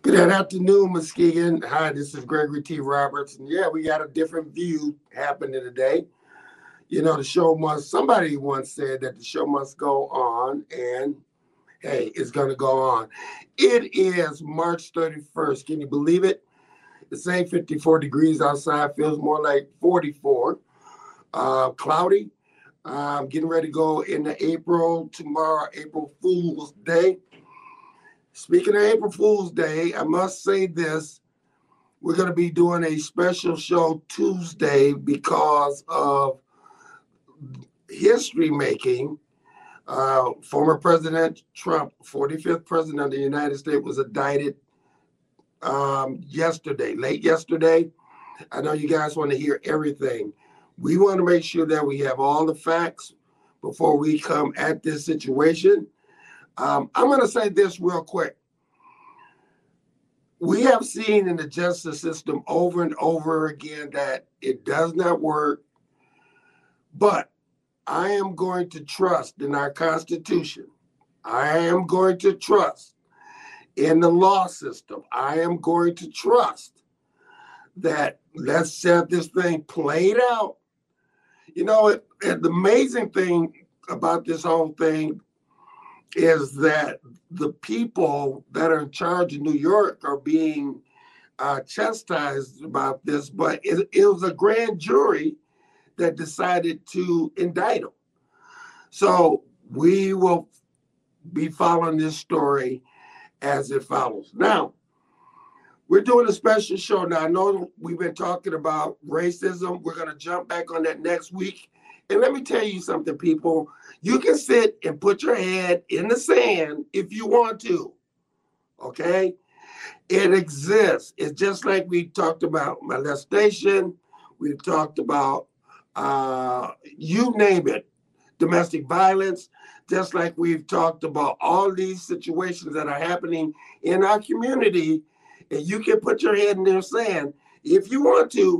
Good afternoon, Muskegon. Hi, this is Gregory T. Roberts. And yeah, we got a different view happening today. You know, somebody once said that the show must go on, and hey, it's going to go on. It is March 31st. Can you believe it? It's 54 degrees outside, feels more like 44. Cloudy. Getting ready to go into April tomorrow, April Fool's Day. Speaking of April Fool's Day, I must say this. We're going to be doing a special show Tuesday because of history making. Former President Trump, 45th President of the United States, was indicted late yesterday. I know you guys want to hear everything. We want to make sure that we have all the facts before we come at this situation. I'm going to say this real quick. We have seen in the justice system over and over again that it does not work, but I am going to trust in our Constitution. I am going to trust in the law system. I am going to trust that let's have this thing played out. You know, the amazing thing about this whole thing is that the people that are in charge of New York are being chastised about this, but it was a grand jury that decided to indict him. So we will be following this story as it follows. Now, we're doing a special show. Now, I know we've been talking about racism. We're going to jump back on that next week. And let me tell you something, people. You can sit and put your head in the sand if you want to, okay? It exists. It's just like we talked about molestation. We've talked about, you name it, domestic violence, just like we've talked about all these situations that are happening in our community. And you can put your head in the sand if you want to,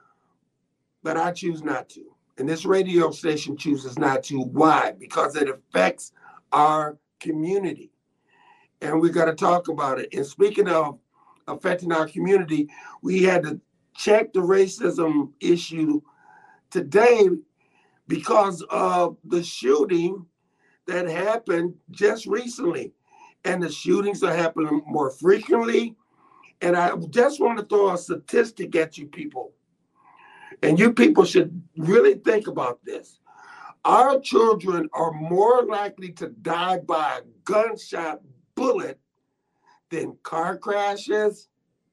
but I choose not to. And this radio station chooses not to. Why? Because it affects our community. And we got to talk about it. And speaking of affecting our community, we had to check the racism issue today because of the shooting that happened just recently. And the shootings are happening more frequently. And I just want to throw a statistic at you people. And you people should really think about this. Our children are more likely to die by a gunshot bullet than car crashes.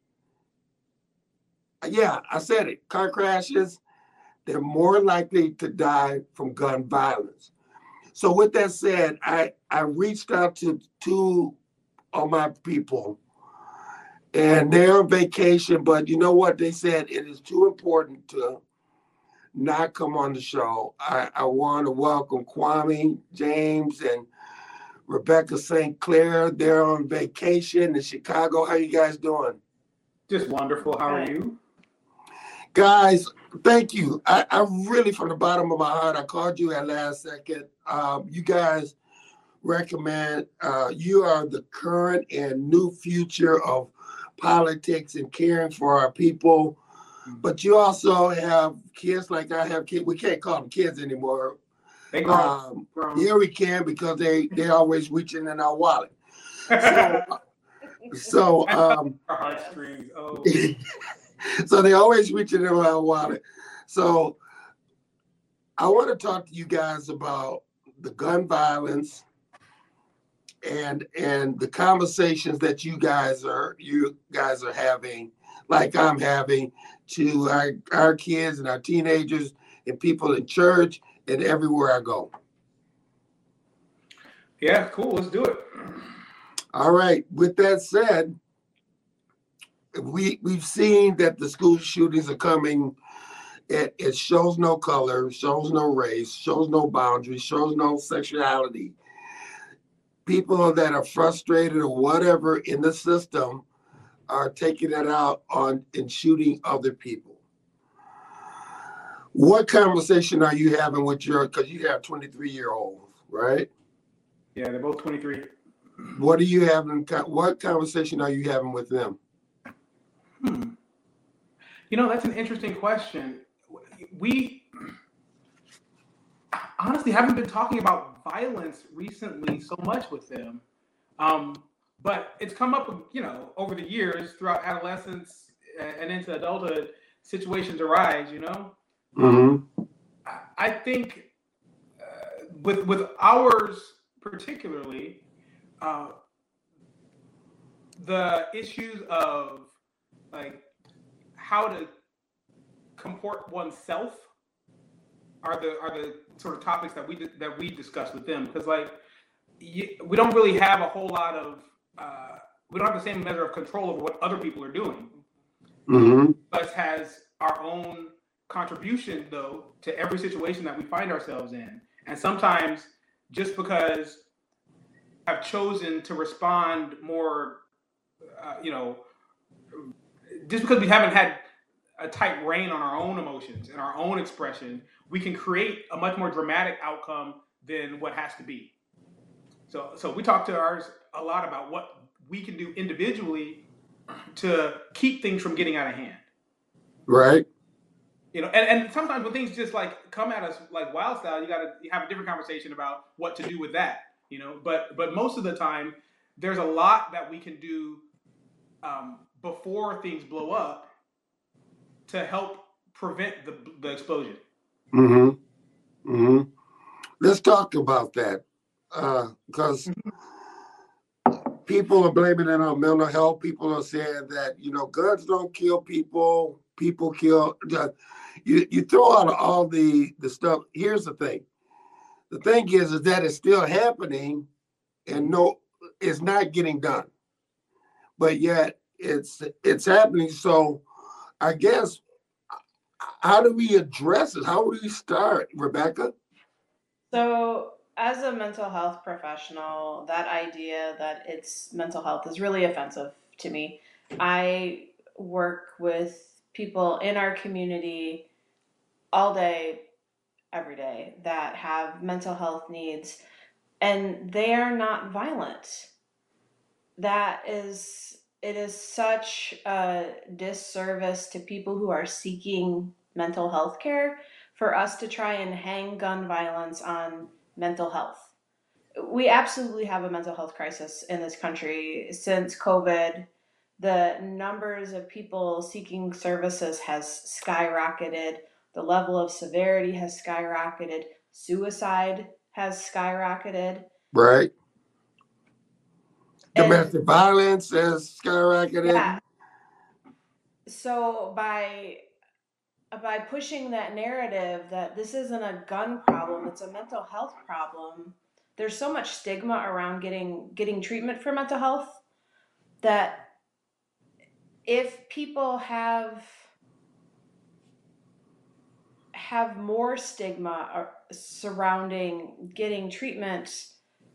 Yeah, I said it. Car crashes, they're more likely to die from gun violence. So with that said, I reached out to two of my people, and they're on vacation, but you know what? They said it is too important to not come on the show. I want to welcome Kwame James and Rebecca St. Clair. They're on vacation in Chicago. How you guys doing? Just wonderful. How are you? Guys, thank you. I really, from the bottom of my heart, I called you at last second. You guys recommend, you are the current and new future of politics and caring for our people. But you also have kids like I have kids. We can't call them kids anymore. Yeah, we can because they always reaching in our wallet. So so they always reaching in our wallet. So I want to talk to you guys about the gun violence and the conversations that you guys are having, like I'm having, to our kids and our teenagers and people in church and everywhere I go. Yeah, cool. Let's do it. All right. With that said, we've seen that the school shootings are coming. It shows no color, shows no race, shows no boundaries, shows no sexuality. People that are frustrated or whatever in the system are taking it out on and shooting other people. What conversation are you having with because you have 23-year-olds, right? Yeah, they're both 23. What are you having? What conversation are you having with them? Hmm. That's an interesting question. We honestly haven't been talking about violence recently so much with them. But it's come up, over the years throughout adolescence and into adulthood, situations arise. Um, Mm-hmm. I think with ours particularly, uh, the issues of like how to comport oneself are the sort of topics that we discuss with them because we don't really have a whole lot of we don't have the same measure of control over what other people are doing. Mm-hmm. Us has our own contribution though to every situation that we find ourselves in, and sometimes just because I've chosen to respond more, you know, just because we haven't had a tight rein on our own emotions and our own expression, we can create a much more dramatic outcome than what has to be. So we talk to ours a lot about what we can do individually to keep things from getting out of hand. Right. And sometimes when things just like come at us like wild style, you gotta have a different conversation about what to do with that. But most of the time, there's a lot that we can do before things blow up to help prevent the explosion. Mm-hmm. Mm-hmm. Let's talk about that because people are blaming it on mental health. People are saying that guns don't kill people. People kill. You throw out all the stuff. Here's the thing. The thing is that it's still happening, and no, it's not getting done. But yet it's happening. So I guess how do we address it? How do we start, Rebecca? So, as a mental health professional, that idea that it's mental health is really offensive to me. I work with people in our community all day, every day that have mental health needs, and they are not violent. It is such a disservice to people who are seeking mental health care for us to try and hang gun violence on mental health. We absolutely have a mental health crisis in this country since COVID. The numbers of people seeking services has skyrocketed. The level of severity has skyrocketed. Suicide has skyrocketed. Right. And Domestic violence has skyrocketed. yeah, so by pushing that narrative that this isn't a gun problem, it's a mental health problem, there's so much stigma around getting treatment for mental health that if people have more stigma surrounding getting treatment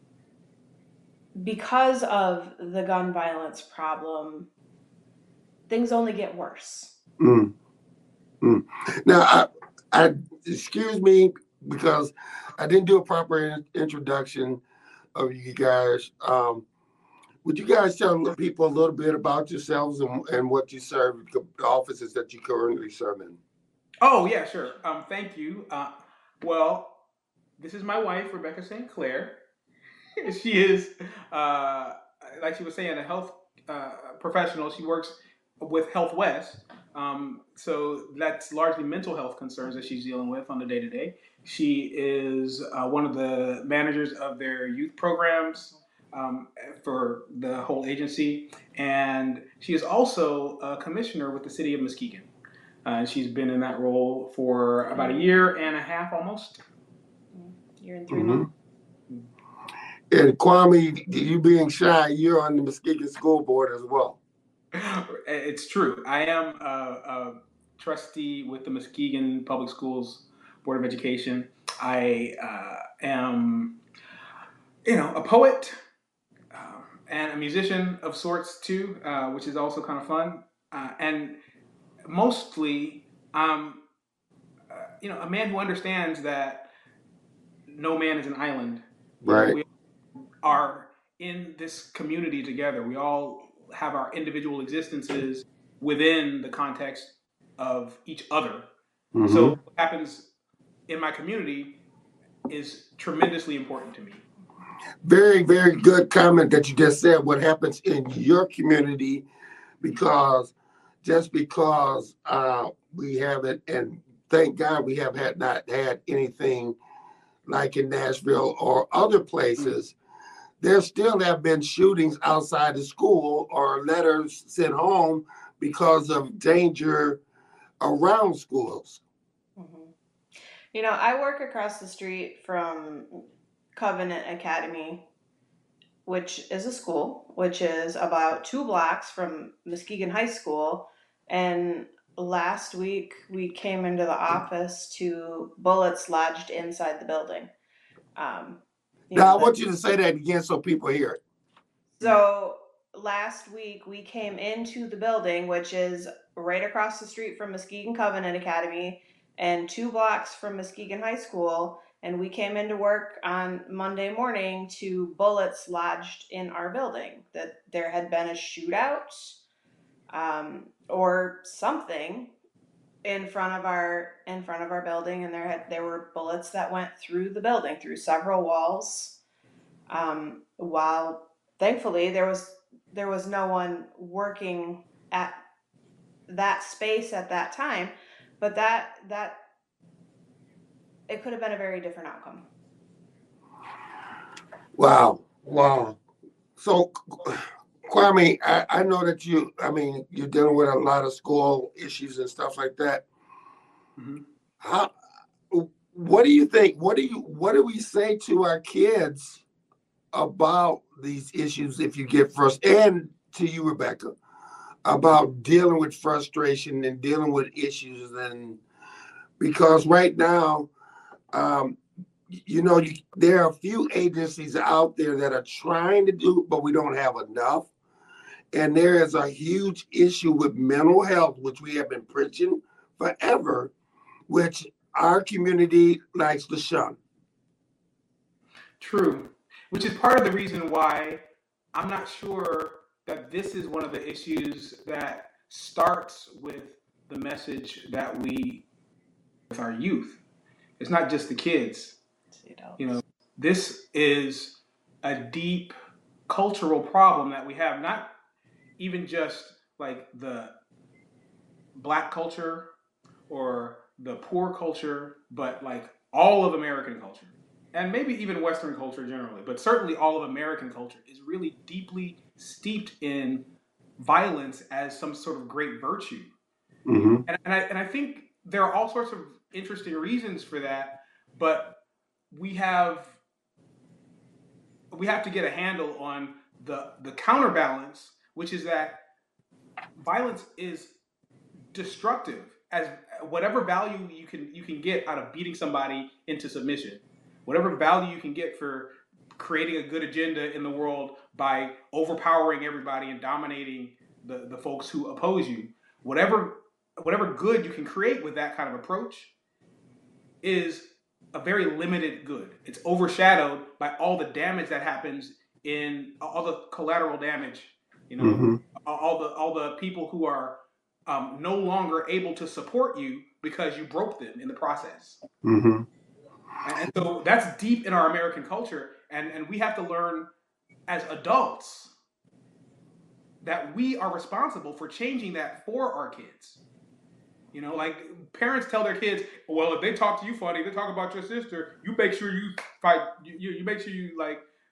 because of the gun violence problem, things only get worse. Mm, mm. Now, I excuse me because I didn't do a proper introduction of you guys. Would you guys tell people a little bit about yourselves and what you serve, the offices that you currently serve in? Oh yeah, sure. Thank you. Well, this is my wife, Rebecca St. Clair. She is, uh, like she was saying, a health professional. She works with Health West. So that's largely mental health concerns that she's dealing with on the day to day. She is one of the managers of their youth programs for the whole agency. And she is also a commissioner with the city of Muskegon. And she's been in that role for about a year and a half almost. You're in 3 months. And Kwame, you being shy, you're on the Muskegon School Board as well. It's true. I am a trustee with the Muskegon Public Schools Board of Education. I am, a poet and a musician of sorts too, which is also kind of fun. And mostly, a man who understands that no man is an island. Right. We are in this community together. We all have our individual existences within the context of each other. So what happens in my community is tremendously important to me. Very, very good comment that you just said. What happens in your community, because just because we haven't, and thank God we have not had anything like in Nashville or other places, there still have been shootings outside the school or letters sent home because of danger around schools. Mhm. You know, I work across the street from Covenant Academy, which is a school, which is about 2 blocks from Muskegon High School. And last week we came into the office to bullets lodged inside the building. Now, I want you to say that again so people hear it. So last week we came into the building, which is right across the street from Muskegon Covenant Academy and 2 blocks from Muskegon High School. And we came into work on Monday morning to bullets lodged in our building, that there had been a shootout or something in front of our building, and there were bullets that went through the building, through several walls. While thankfully there was no one working at that space at that time, but that it could have been a very different outcome. Wow. So, Kwame, I know that you're dealing with a lot of school issues and stuff like that. How, what do you think? What do we say to our kids about these issues if you get and to you, Rebecca, about dealing with frustration and dealing with issues? And because right now, there are a few agencies out there that are trying to do, but we don't have enough. And there is a huge issue with mental health, which we have been preaching forever, which our community likes to shun. True. Which is part of the reason why I'm not sure that this is one of the issues that starts with the message that we with our youth. It's not just the kids. This is a deep cultural problem that we have, not even just like the Black culture or the poor culture, but like all of American culture, and maybe even Western culture generally, but certainly all of American culture is really deeply steeped in violence as some sort of great virtue. And I think there are all sorts of interesting reasons for that, but we have to get a handle on the counterbalance, which is that violence is destructive. As whatever value you can get out of beating somebody into submission, whatever value you can get for creating a good agenda in the world by overpowering everybody and dominating the folks who oppose you, whatever good you can create with that kind of approach is a very limited good. It's overshadowed by all the damage that happens in all the collateral damage, all the people who are no longer able to support you because you broke them in the process. And so that's deep in our American culture, and we have to learn as adults that we are responsible for changing that for our kids. Like parents tell their kids, well, if they talk to you funny, they talk about your sister, you make sure you fight, you make sure you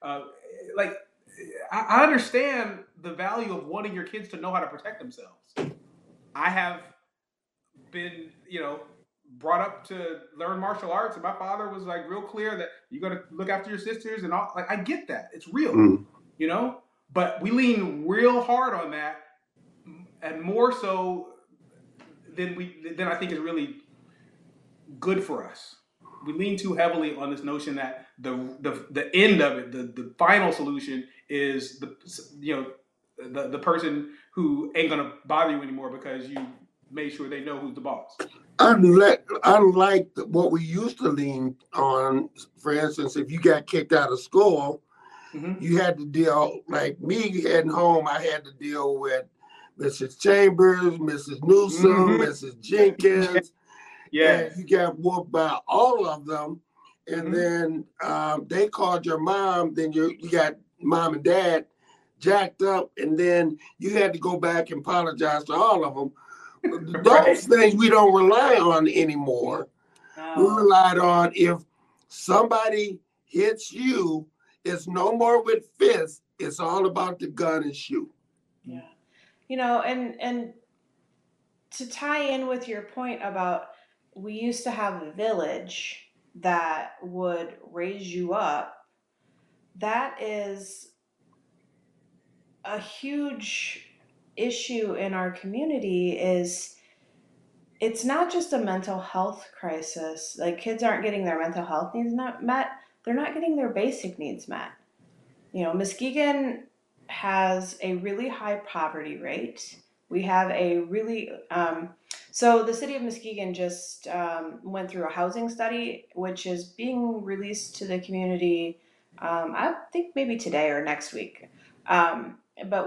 I understand the value of wanting your kids to know how to protect themselves. I have been, brought up to learn martial arts, and my father was like real clear that you got to look after your sisters and all. Like I get that, it's real, but we lean real hard on that, and more so than I think is really good for us. We lean too heavily on this notion that the end of it, the final solution is the person who ain't gonna bother you anymore because you made sure they know who's the boss. Unlike what we used to lean on, for instance, if you got kicked out of school, Mm-hmm. You had to deal, like me heading home, I had to deal with Mrs. Chambers, Mrs. Newsom, Mm-hmm. Mrs. Jenkins, and Yes. you got whooped by all of them. And Mm-hmm. then they called your mom, then you got mom and dad jacked up, and then you had to go back and apologize to all of them. Right. Those things we don't rely on anymore. We No. relied on if somebody hits you, it's no more with fists. It's all about the gun and shoot. Yeah. You know, and to tie in with your point about we used to have a village that would raise you up, that is a huge issue in our community. Is it's not just a mental health crisis. Like, kids aren't getting their mental health needs not met, they're not getting their basic needs met. You know, Muskegon has a really high poverty rate. We have a really, so the city of Muskegon just went through a housing study, which is being released to the community, I think maybe today or next week. But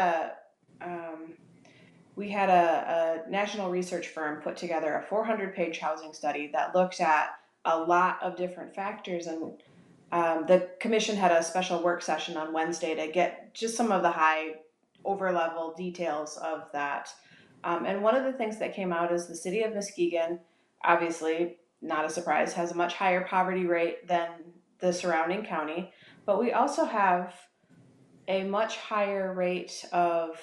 we had a national research firm put together a 400-page housing study that looked at a lot of different factors, and the commission had a special work session on Wednesday to get just some of the high over-level details of that. And one of the things that came out is the city of Muskegon, obviously, not a surprise, has a much higher poverty rate than the surrounding county, but we also have a much higher rate of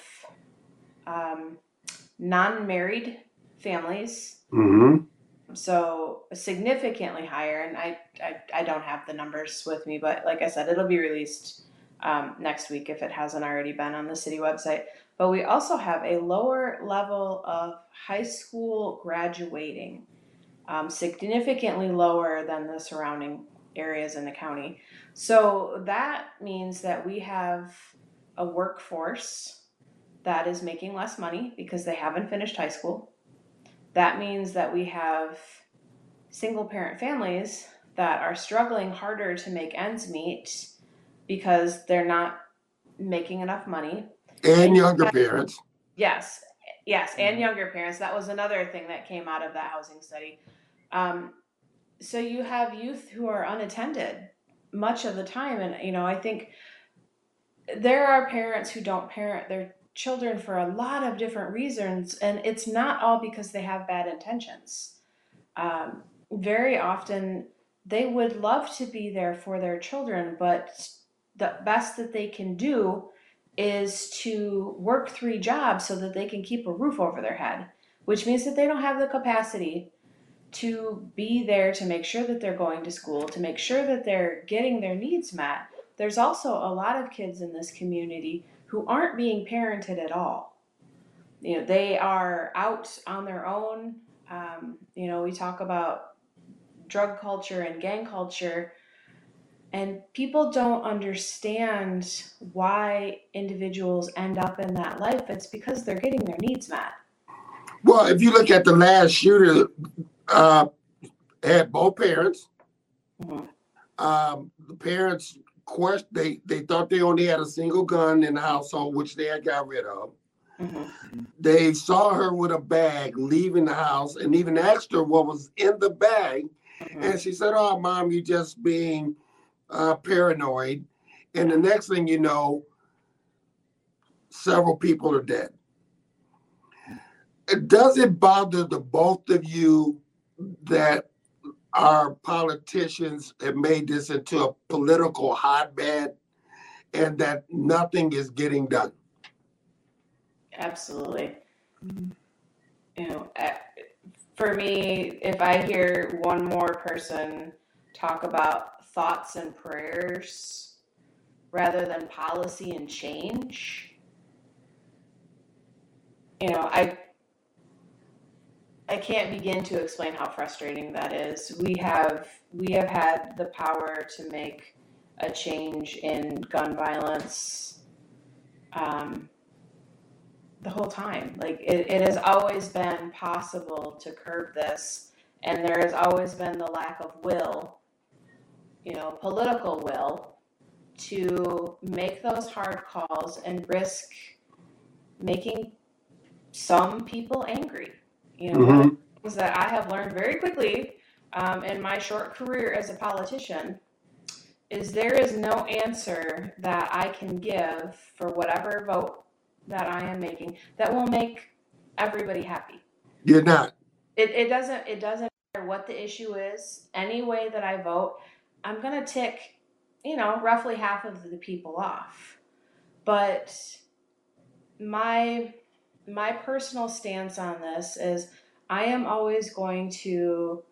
non-married families. Mm-hmm. So significantly higher, and I don't have the numbers with me, but like I said, it'll be released next week if it hasn't already been on the city website. But we also have a lower level of high school graduating, significantly lower than the surrounding areas in the county. So that means that we have a workforce that is making less money because they haven't finished high school. That means that we have single parent families that are struggling harder to make ends meet because they're not making enough money. And younger parents. Yes, and younger parents. That was another thing that came out of that housing study. So you have youth who are unattended much of the time, and you know, I think there are parents who don't parent their children for a lot of different reasons, and it's not all because they have bad intentions. Very often they would love to be there for their children, but the best that they can do is to work 3 jobs so that they can keep a roof over their head, which means that they don't have the capacity to be there to make sure that they're going to school, to make sure that they're getting their needs met. There's also a lot of kids in this community who aren't being parented at all. You know, they are out on their own. You know, we talk about drug culture and gang culture, and people don't understand why individuals end up in that life. It's because they're getting their needs met. Well, if you look at the last shooter, had both parents. Mm-hmm. The parents they thought they only had a single gun in the household, which they had got rid of. Mm-hmm. They saw her with a bag leaving the house and even asked her what was in the bag. Mm-hmm. And she said, "Oh, Mom, you're just being paranoid." And the next thing you know, several people are dead. Does it bother the both of you that our politicians have made this into a political hotbed and that nothing is getting done? Absolutely. You know, for me, if I hear one more person talk about thoughts and prayers rather than policy and change, you know, I can't begin to explain how frustrating that is. We have had the power to make a change in gun violence the whole time. Like it has always been possible to curb this, and there has always been the lack of will, you know, political will, to make those hard calls and risk making some people angry. You know, one of Mm-hmm. the things that I have learned very quickly in my short career as a politician is there is no answer that I can give for whatever vote that I am making that will make everybody happy. You're not. It doesn't matter what the issue is. Any way that I vote, I'm gonna tick, roughly half of the people off. But my my personal stance on this is I am always going to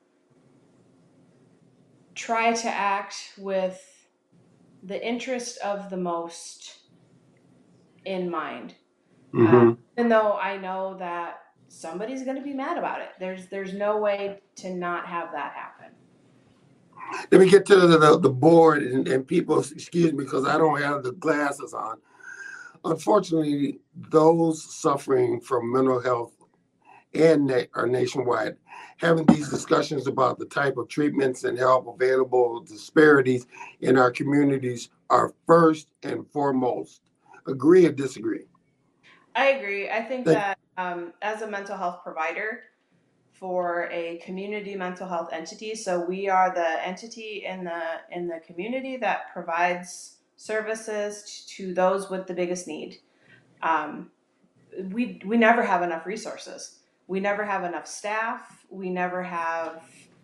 try to act with the interest of the most in mind. Mm-hmm. Even though I know that somebody's going to be mad about it. There's no way to not have that happen. Let me get to the board and people, excuse me, because I don't have the glasses on. Unfortunately, those suffering from mental health and are nationwide having these discussions about the type of treatments and help available, disparities in our communities are first and foremost. Agree or disagree? I agree. I think Thank, that as a mental health provider for a community mental health entity, so we are the entity in the community that provides services to those with the biggest need. Um, we never have enough resources. We never have enough staff. We never have,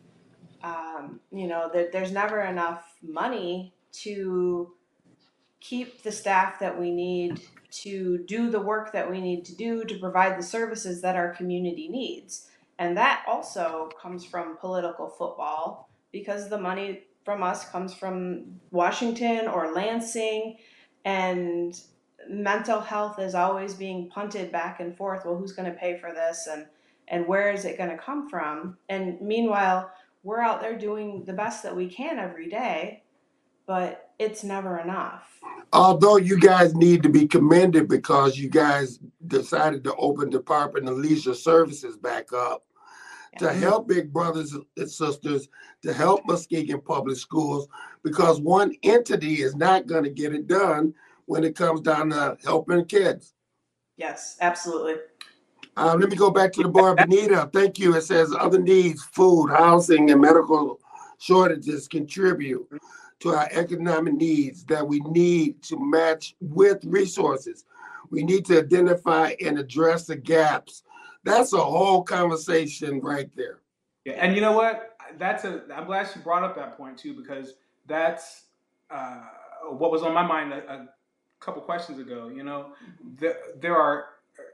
there's never enough money to keep the staff that we need to do the work that we need to do to provide the services that our community needs. And that also comes from political football because the money from us comes from Washington or Lansing, and mental health is always being punted back and forth. Well, who's going to pay for this, and where is it going to come from? And meanwhile, we're out there doing the best that we can every day, but it's never enough. although you guys need to be commended because you guys decided to open Department of Leisure Services back up to Yeah. help big brothers and sisters, to help Muskegon Public Schools, because one entity is not going to get it done when it comes down to helping kids. Yes, absolutely. Let me go back to the board. Benita, thank you. It says other needs, food, housing, and medical shortages contribute to our economic needs that we need to match with resources. We need to identify and address the gaps. That's a whole conversation right there. Yeah, and you know what? I'm glad she brought up that point too, because that's uh, what was on my mind a couple questions ago. You know, there are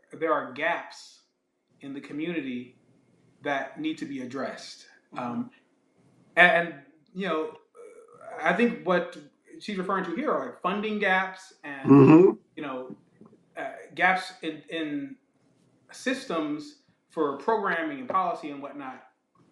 gaps in the community that need to be addressed, and you know, I think what she's referring to here are like funding gaps and Mm-hmm. you know gaps in systems for programming and policy and whatnot.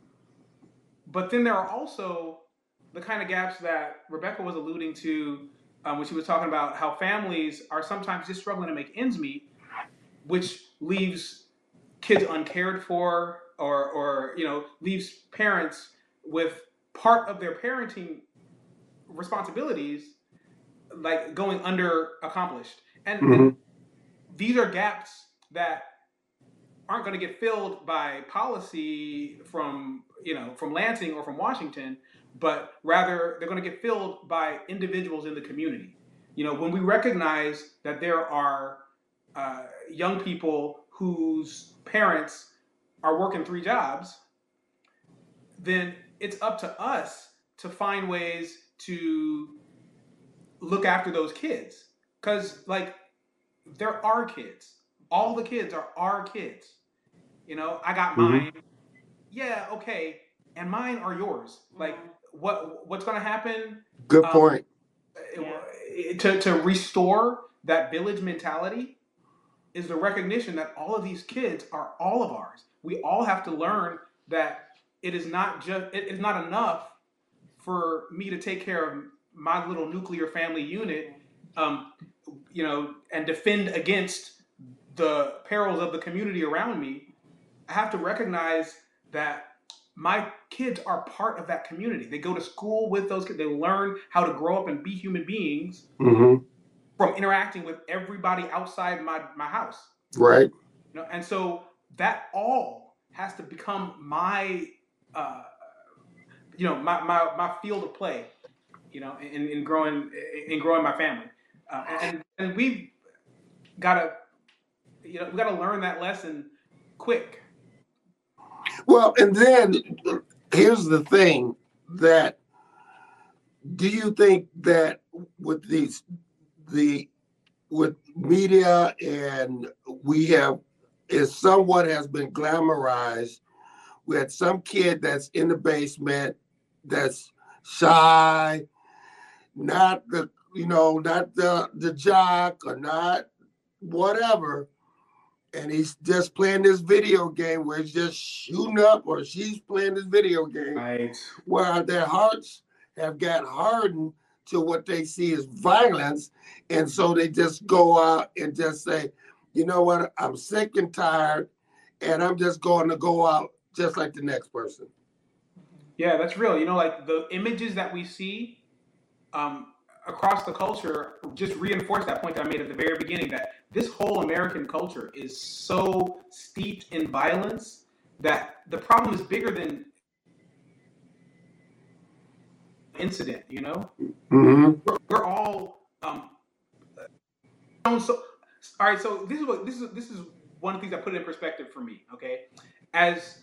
But then there are also the kind of gaps that Rebecca was alluding to when she was talking about how families are sometimes just struggling to make ends meet, which leaves kids uncared for, or leaves parents with part of their parenting responsibilities like going under accomplished. And Mm-hmm. these are gaps that aren't going to get filled by policy from Lansing or from Washington, but rather they're going to get filled by individuals in the community. You know, when we recognize that there are young people whose parents are working three jobs, then it's up to us to find ways to look after those kids, because like they're our kids. All the kids are our kids. You know, I got Mm-hmm. mine. Yeah, okay, and mine are yours. Like, what's going to happen Good um, point. Yeah. to restore that village mentality is the recognition that all of these kids are all of ours. We all have to learn that it is not enough for me to take care of my little nuclear family unit, um, and defend against the perils of the community around me. I have to recognize that my kids are part of that community. They go to school with those kids. They learn how to grow up and be human beings Mm-hmm. from interacting with everybody outside my house. Right. You know, and so that all has to become my uh, my field of play, in growing my family, and we've got to we got to learn that lesson quick. Well, and then here's the thing that do you think that with the with media and we have is somewhat has been glamorized. We had some kid that's in the basement that's shy, not the jock or not whatever, and he's just playing this video game where he's just shooting up, or she's playing this video game Right. where their hearts have got hardened to what they see as violence. And so they just go out and just say, you know what, I'm sick and tired, and I'm just going to go out just like the next person. Yeah, that's real. Like the images that we see across the culture just reinforce that point that I made at the very beginning, that this whole American culture is so steeped in violence that the problem is bigger than incident. Mm-hmm. We're all so all right. So this is one of the things that put it in perspective for me. Okay, as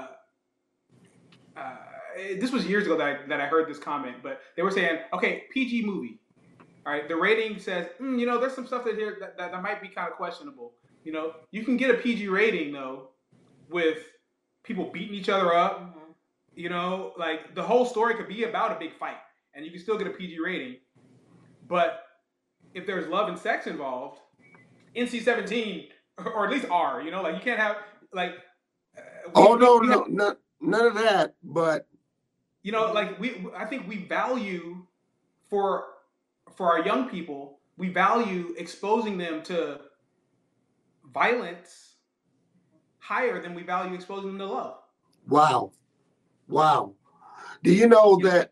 this was years ago that I heard this comment, but they were saying, okay, PG movie. All right, the rating says, there's some stuff that might be kind of questionable. You can get a PG rating though, with people beating each other up. Like the whole story could be about a big fight, and you can still get a PG rating. But if there's love and sex involved, NC-17 or at least R. Like you can't have like. None of that. But like I think we value for our young people, we value exposing them to violence higher than we value exposing them to love. Wow. Do you know that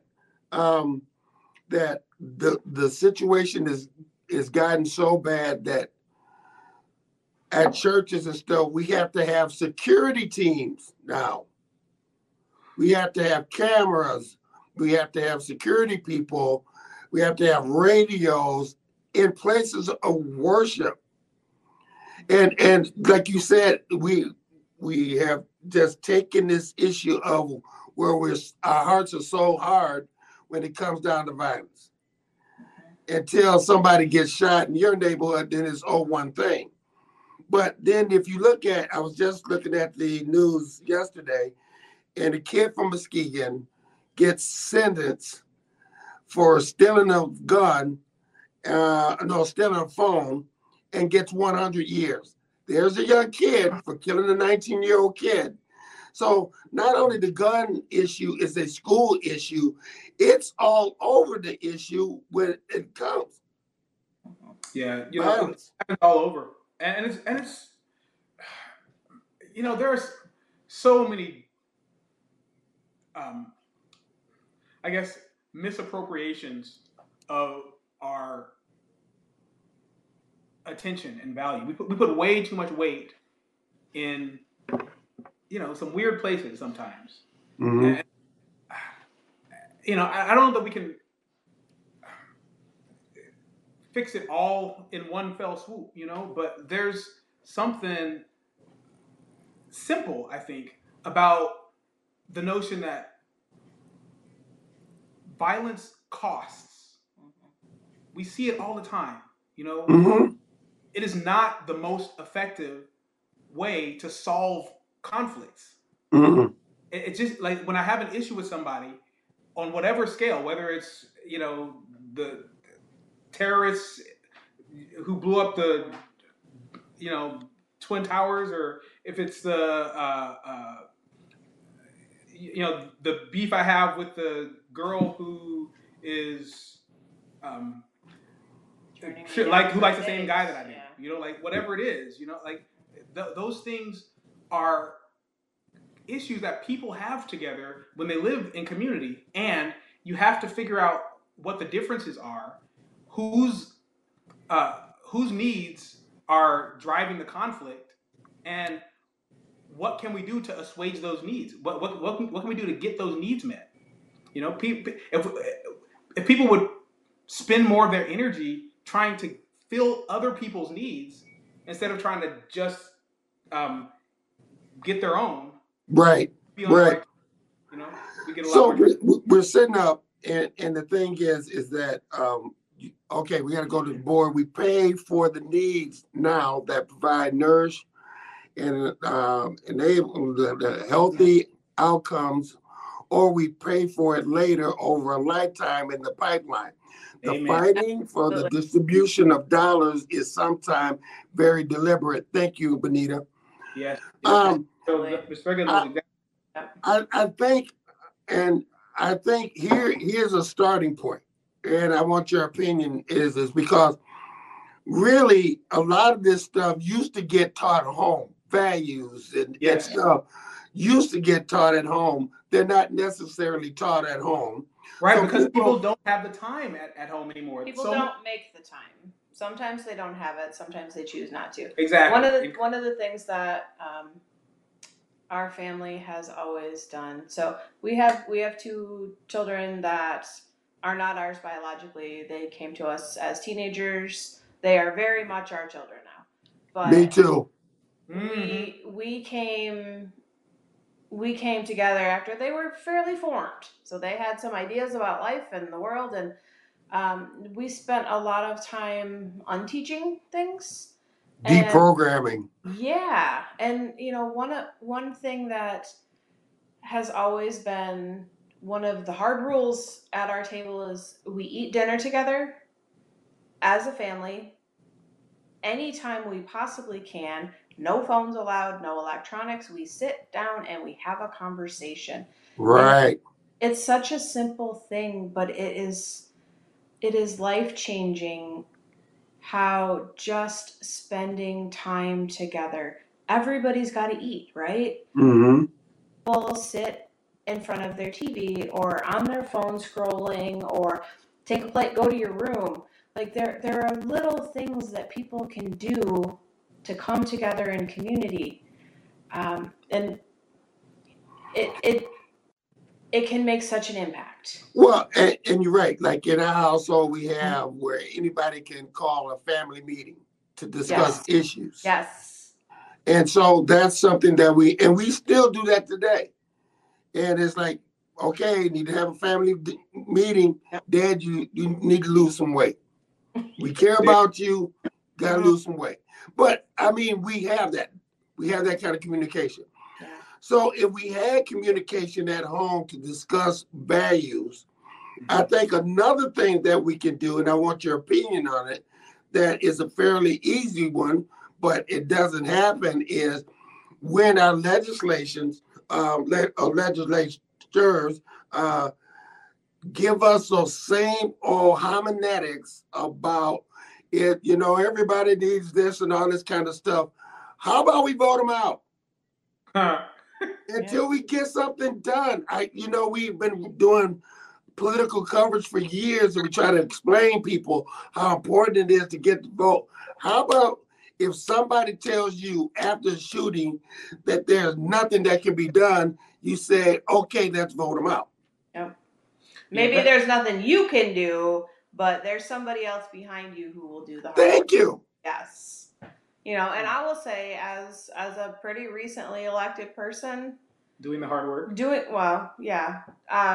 that the situation is gotten so bad that at churches and stuff we have to have security teams now. We have to have cameras. We have to have security people. We have to have radios in places of worship. And like you said, we have just taken this issue of where our hearts are so hard when it comes down to violence. Until somebody gets shot in your neighborhood, then it's one thing. But then if you I was just looking at the news yesterday, and a kid from Muskegon gets sentenced for stealing a gun, stealing a phone, and gets 100 years. There's a young kid for killing a 19-year-old kid. So not only the gun issue is a school issue, it's all over the issue when it comes. Yeah, it's all over, and it's there's so many I guess misappropriations of our attention and value. We put way too much weight in some weird places sometimes. Mm-hmm. And, I don't know that we can fix it all in one fell swoop, but there's something simple, I think, about the notion that violence costs. We see it all the time, Mm-hmm. It is not the most effective way to solve conflicts. Mm-hmm. It's just like when I have an issue with somebody on whatever scale, whether it's, the terrorists who blew up the, Twin Towers, or if it's the beef I have with the girl who is who likes the same guy that I do. Like whatever it is, like those things are issues that people have together when they live in community, and you have to figure out what the differences are, whose whose needs are driving the conflict, and what can we do to assuage those needs? What can we do to get those needs met? You know, if people would spend more of their energy trying to fill other people's needs instead of trying to just um, get their own, Right, be on the right. right. You know, we get a lot So more. we're sitting up, and the thing is that okay, we got to go to the board. We pay for the needs now that provide nourish and enable the healthy outcomes, or we pay for it later over a lifetime in the pipeline. The Amen. fighting for the distribution of dollars is sometimes very deliberate. Thank you, Benita. Yes. Um, So Mr. Regular knows exactly. I think, and I think here's a starting point, and I want your opinion is because really a lot of this stuff used to get taught at home, values and Yes. stuff used to get taught at home. They're not necessarily taught at home. Right, So because people don't have the time at home anymore. People don't make the time. Sometimes they don't have it. Sometimes they choose not to. Exactly. One of the things that our family has always done. So we have two children that are not ours biologically. They came to us as teenagers. They are very much our children now. But me too. We came together after they were fairly formed. So they had some ideas about life and the world, and we spent a lot of time unteaching things. Deprogramming. Yeah. And one thing that has always been one of the hard rules at our table is we eat dinner together as a family anytime we possibly can. No phones allowed, no electronics. We sit down and we have a conversation. Right. And it's such a simple thing, but it is life-changing how just spending time together. Everybody's got to eat, right? Mm-hmm. People sit in front of their TV or on their phone scrolling, or take a plate, go to your room. Like there are little things that people can do to come together in community, and it can make such an impact. Well, and you're right. Like in our household, we have where anybody can call a family meeting to discuss issues. Yes. And so that's something that we still do that today. And it's like, okay, need to have a family meeting. Dad, you need to lose some weight. We care about you. Got to lose some weight. But I mean, we have that kind of communication. Yeah. So if we had communication at home to discuss values, I think another thing that we can do, and I want your opinion on it, that is a fairly easy one, but it doesn't happen, is when our legislators give us those same old homiletics about it. Everybody needs this and all this kind of stuff. How about we vote them out? Until we get something done. We've been doing political coverage for years, and we try to explain people how important it is to get the vote. How about if somebody tells you after a shooting that there's nothing that can be done, you say, okay, let's vote them out. Yep. Maybe there's nothing you can do, but there's somebody else behind you who will do the hard work. Thank you. Yes. And I will say, as a pretty recently elected person, doing the hard work. Well, yeah.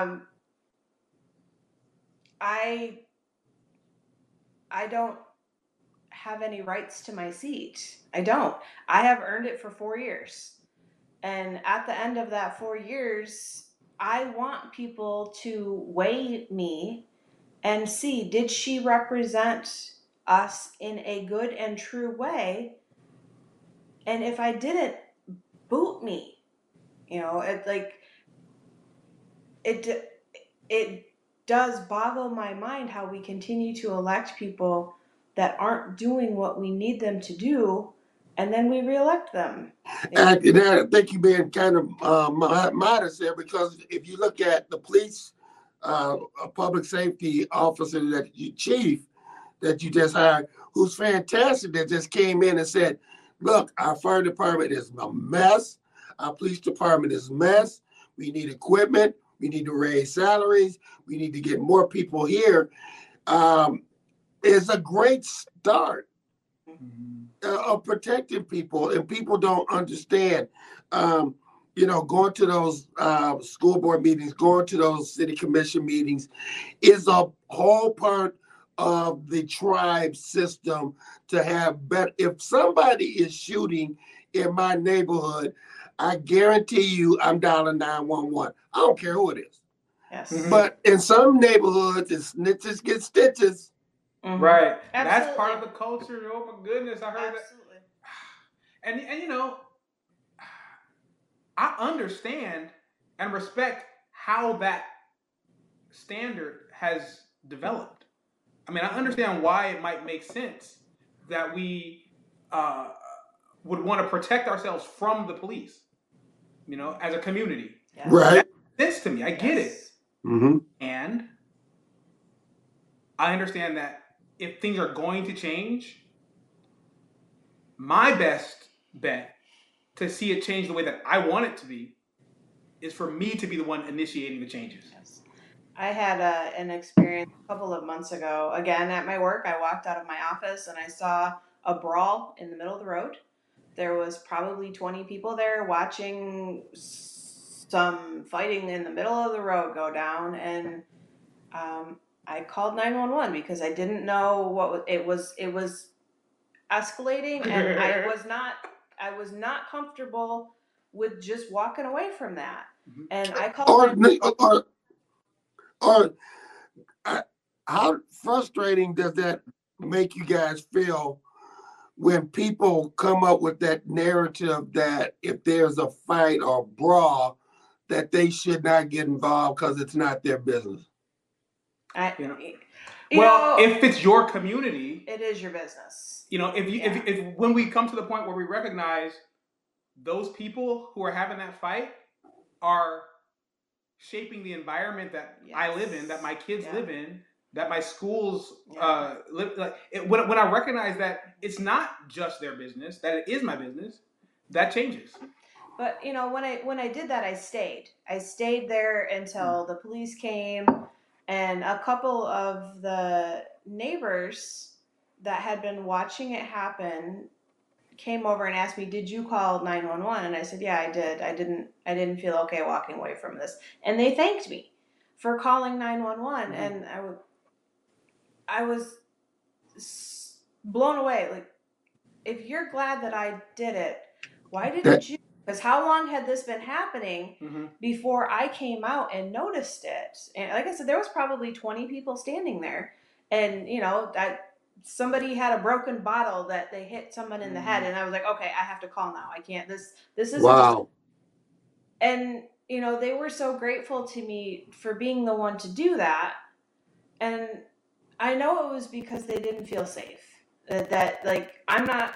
I don't have any rights to my seat. I don't. I have earned it for 4 years. And at the end of that 4 years, I want people to weigh me and see, did she represent us in a good and true way? And if I didn't, boot me. It does boggle my mind how we continue to elect people that aren't doing what we need them to do, and then we reelect them. And I think you're being kind of modest there, because if you look at the police, a public safety officer chief that you just hired, who's fantastic, that just came in and said, look, our fire department is a mess. Our police department is a mess. We need equipment. We need to raise salaries. We need to get more people here. It's a great start of protecting people, and people don't understand. Going to those school board meetings, going to those city commission meetings is a whole part of the tribe system to have better. If somebody is shooting in my neighborhood, I guarantee you I'm dialing 911. I don't care who it is. Yes. But in some neighborhoods, it's snitches get stitches. Mhm. Right. Absolutely. That's part of the culture. Oh my goodness, I heard Absolutely. that. And I understand and respect how that standard has developed. I mean, I understand why it might make sense that we would want to protect ourselves from the police, as a community. Yes. Right. That makes sense to me. I get it. Yes. Mm-hmm. And I understand that if things are going to change, my best bet to see it change the way that I want it to be is for me to be the one initiating the changes. Yes. I had an experience a couple of months ago. Again, at my work, I walked out of my office and I saw a brawl in the middle of the road. There was probably 20 people there watching some fighting in the middle of the road go down, and I called 911 because I didn't know what it was. It was escalating, and I was not comfortable with just walking away from that. And I called. How frustrating does that make you guys feel when people come up with that narrative that if there's a fight or brawl, that they should not get involved because it's not their business? If it's your community, it is your business. If when we come to the point where we recognize those people who are having that fight are shaping the environment that I live in, that my kids live in, that my schools live. When I recognize that it's not just their business, that it is my business, that changes. But when I did that, I stayed there until the police came, and a couple of the neighbors that had been watching it happen came over and asked me, "Did you call 911?" And I said, "Yeah, I did. I didn't feel okay walking away from this." And they thanked me for calling 911, and I was blown away. Like, if you're glad that I did it, why didn't you? Because how long had this been happening before I came out and noticed it? And like I said, there was probably 20 people standing there, and somebody had a broken bottle that they hit someone in the head, and I was like, okay, I have to call now. I can't. This is wow. And they were so grateful to me for being the one to do that, and I know it was because they didn't feel safe. That I'm not.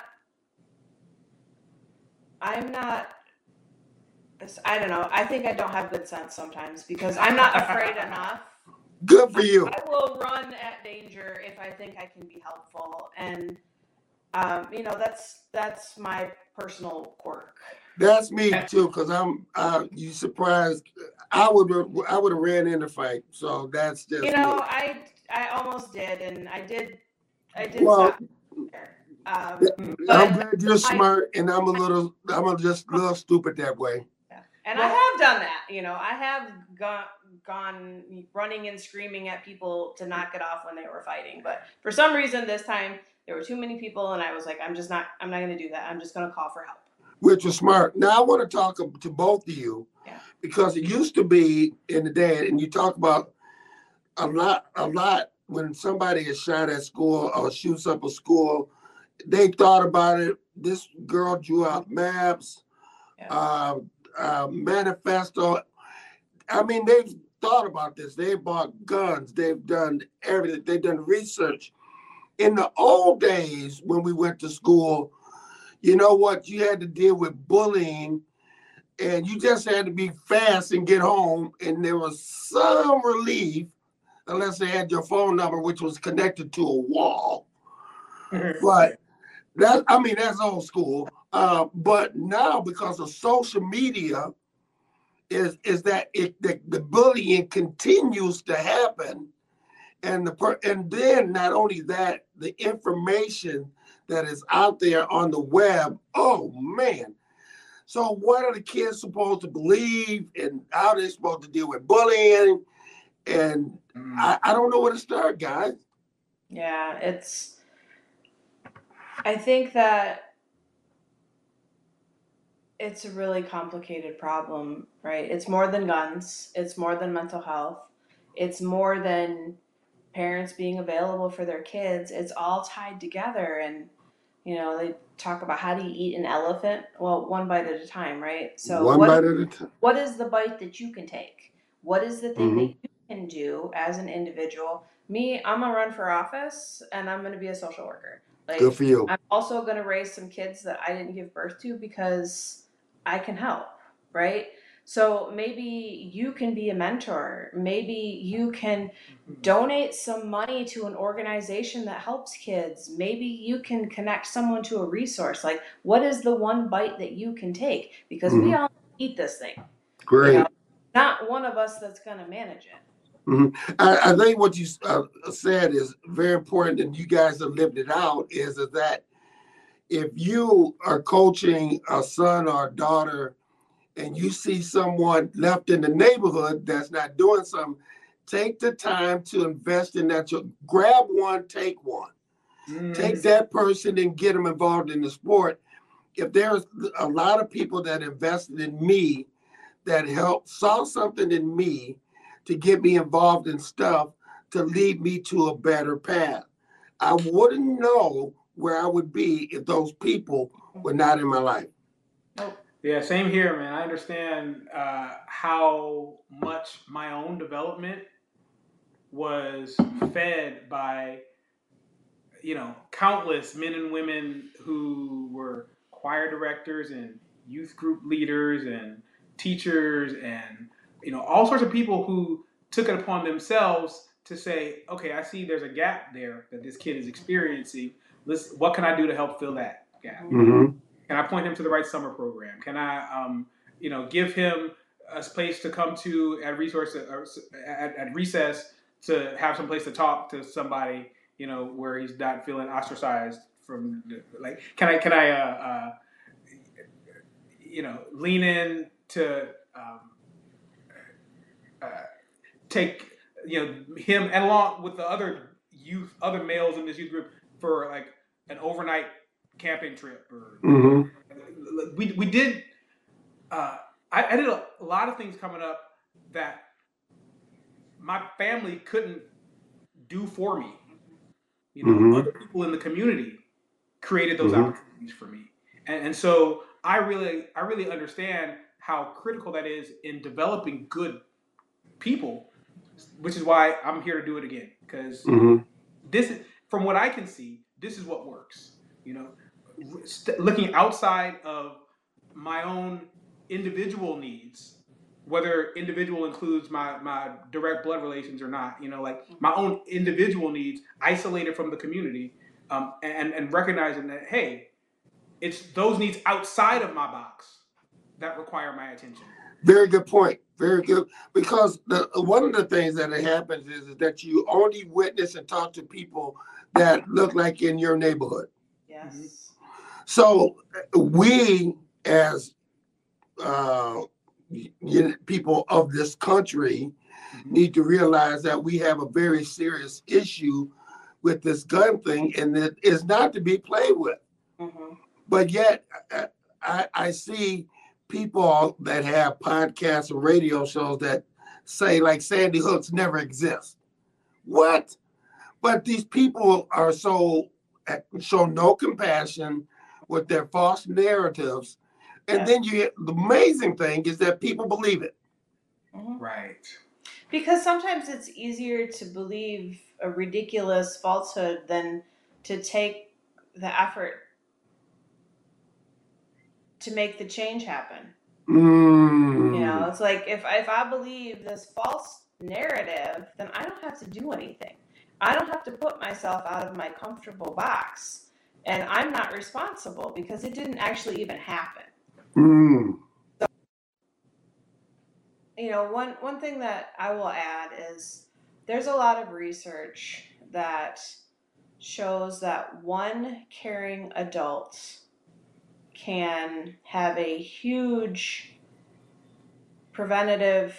I don't know. I think I don't have good sense sometimes because I'm not afraid enough. Good for you. I will run at danger if I think I can be helpful, and that's my personal quirk. That's me too, because you surprised. I would have ran in the fight, so that's just me. I almost did, and I did Well, stop there. I'm glad you're smart, and I'm just a little stupid that way. And I have done that. I have gone running and screaming at people to knock it off when they were fighting. But for some reason this time there were too many people, and I was like, I'm not going to do that. I'm just going to call for help. Which is smart. Now I want to talk to both of you, because it used to be in the day, and you talk about a lot when somebody is shot at school or shoots up a school, they thought about it. This girl drew out maps. Manifesto. I mean, they've thought about this. They've bought guns. They've done everything. They've done research. In the old days, when we went to school, you know what? You had to deal with bullying, and you just had to be fast and get home, and there was some relief, unless they had your phone number, which was connected to a wall. But that's old school. But now, because of social media, is that the bullying continues to happen, and then not only that, the information that is out there on the web. Oh man! So what are the kids supposed to believe, and how are they supposed to deal with bullying? And I don't know where to start, guys. Yeah, I think that it's a really complicated problem, right? It's more than guns, it's more than mental health, it's more than parents being available for their kids. It's all tied together. And, they talk about, how do you eat an elephant? Well, one bite at a time, right? So, One bite at a time. what is the bite that you can take? What is the thing that Mhm. you can do as an individual? Me, I'm gonna run for office and I'm gonna be a social worker. Good Like, for you. I'm also gonna raise some kids that I didn't give birth to because I can help, right? So maybe you can be a mentor. Maybe you can donate some money to an organization that helps kids. Maybe you can connect someone to a resource. Like, what is the one bite that you can take? Because we all eat this thing. Great. Not one of us that's going to manage it. Mm-hmm. I think what you said is very important, and you guys have lived it out, is that if you are coaching a son or a daughter and you see someone left in the neighborhood that's not doing something, take the time to invest in that. Grab one, take one. Take that person and get them involved in the sport. If there's a lot of people that invested in me, that saw something in me to get me involved in stuff to lead me to a better path. I wouldn't know where I would be if those people were not in my life. Yeah, same here, man. I understand how much my own development was fed by, countless men and women who were choir directors and youth group leaders and teachers and, all sorts of people who took it upon themselves to say, okay, I see there's a gap there that this kid is experiencing. What can I do to help fill that gap? Mm-hmm. Can I point him to the right summer program? Can I, give him a place to come to at recess to have some place to talk to somebody, where he's not feeling ostracized from can I lean in to take him and along with the other males in this youth group for like an overnight camping trip or we did I did a lot of things coming up that my family couldn't do for me. Other people in the community created those opportunities for me, and so I really understand how critical that is in developing good people, which is why I'm here to do it again, because this is, from what I can see, this is what works. Looking outside of my own individual needs, whether individual includes my direct blood relations or not, like my own individual needs, isolated from the community, and recognizing that, hey, it's those needs outside of my box that require my attention. Very good point. Very good. Because one of the things that happens is that you only witness and talk to people that look like in your neighborhood. Yes. So we, as people of this country, need to realize that we have a very serious issue with this gun thing, and it is not to be played with. But yet, I see people that have podcasts and radio shows that say, like, Sandy Hooks never exists. What? But these people are show no compassion with their false narratives. And then the amazing thing is that people believe it. Right. Because sometimes it's easier to believe a ridiculous falsehood than to take the effort to make the change happen. Mm. You know, it's like if I believe this false narrative, then I don't have to do anything. I don't have to put myself out of my comfortable box, and I'm not responsible because it didn't actually even happen. Mm. You know, one thing that I will add is there's a lot of research that shows that one caring adult can have a huge preventative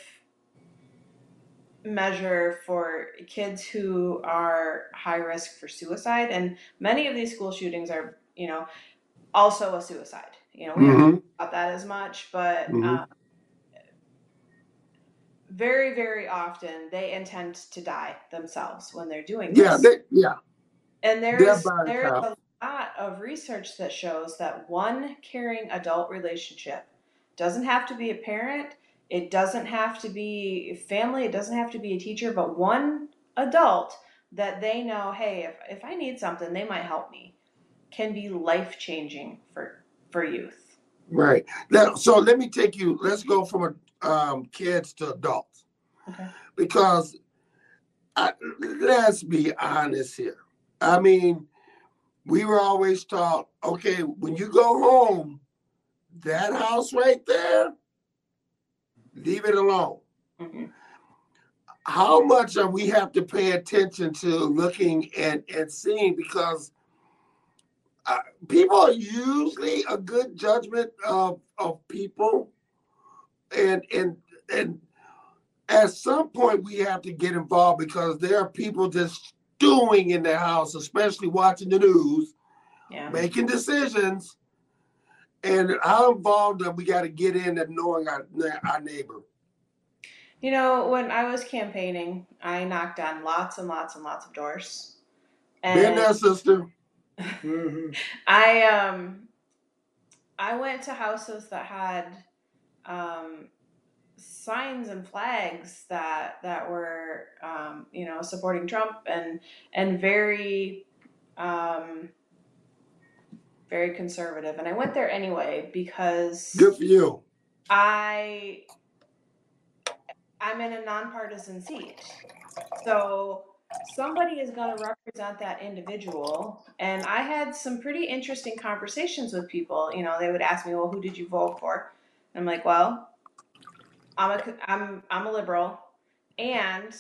measure for kids who are high risk for suicide. And many of these school shootings are, you know, also a suicide. You know, we don't Mm-hmm. talk about that as much, but Mm-hmm. very, very often they intend to die themselves when they're doing Yeah, this. yeah. And They're there's cop. a lot of research that shows that one caring adult relationship doesn't have to be a parent, it doesn't have to be family, it doesn't have to be a teacher, but one adult that they know, hey, if I need something, they might help me, can be life changing for youth. Right. Now, so let me take you. Let's go from kids to adults, Okay. because let's be honest here. I mean, we were always taught, okay, when you go home, that house right there, leave it alone. Mm-hmm. How much are we have to pay attention to looking and seeing, because people are usually a good judgment of people, and at some point we have to get involved, because there are people just stewing in their house, especially watching the news, Yeah. making decisions. And how involved we got to get in at knowing our neighbor. You know, when I was campaigning, I knocked on lots and lots and lots of doors. Been there, sister. Mm-hmm. I went to houses that had signs and flags that were you know, supporting Trump and very very conservative, and I went there anyway because Good for you. I'm in a nonpartisan seat, so somebody is going to represent that individual. And I had some pretty interesting conversations with people. You know, they would ask me, well, who did you vote for? And I'm like, well, I'm a liberal, and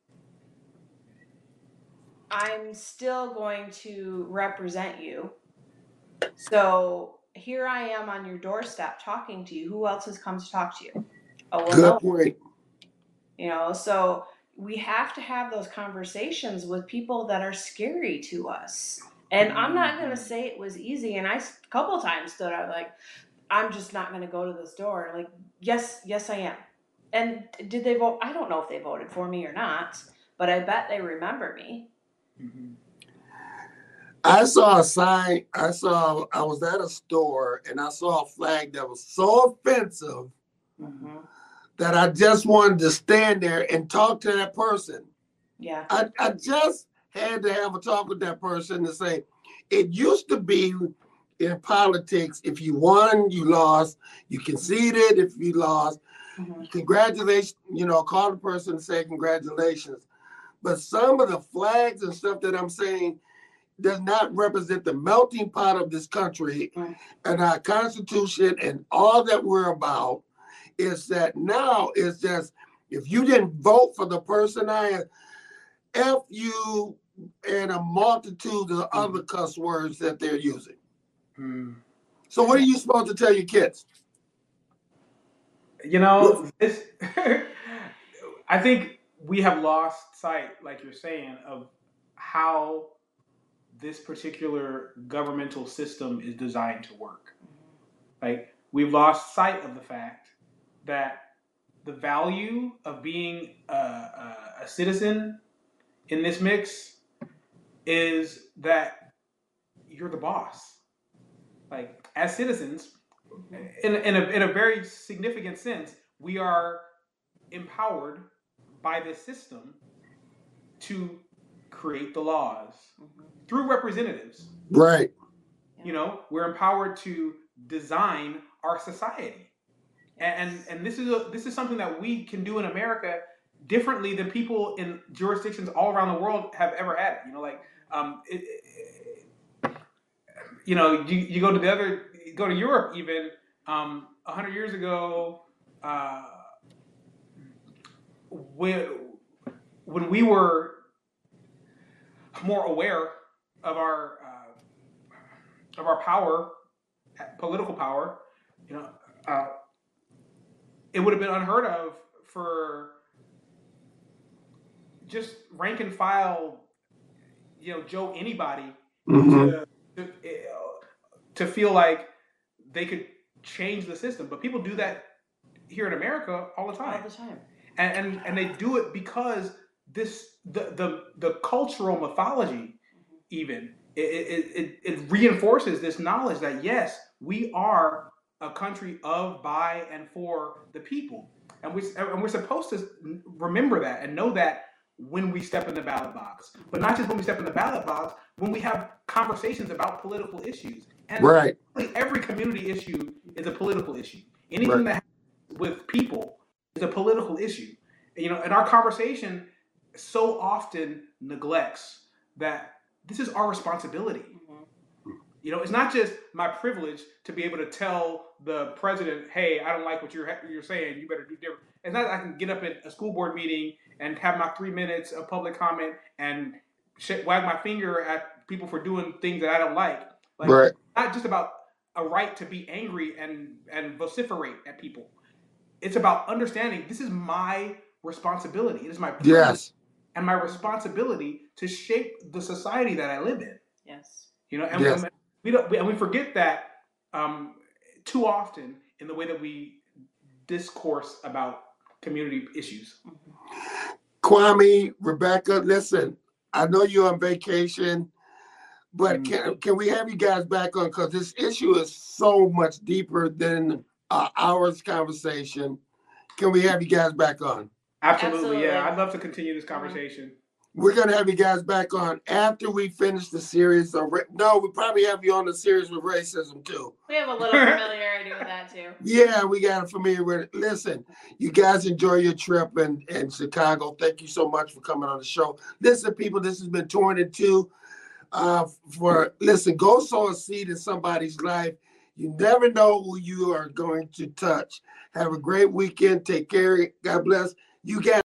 I'm still going to represent you. So here I am on your doorstep talking to you. Who else has come to talk to you? Oh, well, Good no. point. You know, so we have to have those conversations with people that are scary to us. And I'm not going to say it was easy. And I a couple of times stood up like, I'm just not going to go to this door. Like, yes, I am. And did they vote? I don't know if they voted for me or not, but I bet they remember me. Mm-hmm. I saw a sign. I was at a store and I saw a flag that was so offensive Mm-hmm. that I just wanted to stand there and talk to that person. Yeah. I just had to have a talk with that person to say, it used to be in politics, if you won, you lost, you conceded if you lost, Mm-hmm. congratulations, call the person and say congratulations. But some of the flags and stuff that I'm saying does not represent the melting pot of this country and our Constitution and all that we're about. Is that now it's just, if you didn't vote for the person F you and a multitude of other cuss words that they're using. So what are you supposed to tell your kids? You know, this I think we have lost sight, like you're saying, of how this particular governmental system is designed to work. Like, we've lost sight of the fact that the value of being a citizen in this mix is that you're the boss. Like, as citizens, in a very significant sense, we are empowered by this system to create the laws through representatives. Right. You know, we're empowered to design our society. And this is something that we can do in America differently than people in jurisdictions all around the world have ever had it. You know, like you go to Europe even 100 years ago, when we were more aware of our power, political power, you know, it would have been unheard of for just rank and file, Joe anybody Mhm. to feel like they could change the system. But people do that here in America all the time. All the time. And they do it because the cultural mythology even it reinforces this knowledge that yes, we are a country of, by, and for the people, and we're supposed to remember that and know that when we step in the ballot box, but not just when we step in the ballot box, when we have conversations about political issues. And Right. every community issue is a political issue. Anything that happens with people is a political issue. And our conversation so often neglects that this is our responsibility. It's not just my privilege to be able to tell the president, hey, I don't like what you're saying, you better do different. It's not that I can get up at a school board meeting and have my 3 minutes of public comment and wag my finger at people for doing things that I don't like. Right. It's not just about a right to be angry and vociferate at people. It's about understanding this is my responsibility. It is my privilege Yes. and my responsibility to shape the society that I live in. Yes. And Yes. we forget that too often in the way that we discourse about community issues. Kwame, Rebecca, listen, I know you're on vacation, but can we have you guys back on? Because this issue is so much deeper than hour's conversation. Can we have you guys back on? Absolutely. Yeah. I'd love to continue this conversation. We're going to have you guys back on after we finish the series. No, we probably have you on the series with racism too. We have a little familiarity with that too. Yeah, we got familiar with it. Listen, you guys enjoy your trip in Chicago. Thank you so much for coming on the show. Listen, people, this has been Torn in Two. Listen, go sow a seed in somebody's life. You never know who you are going to touch. Have a great weekend. Take care. God bless. You guys.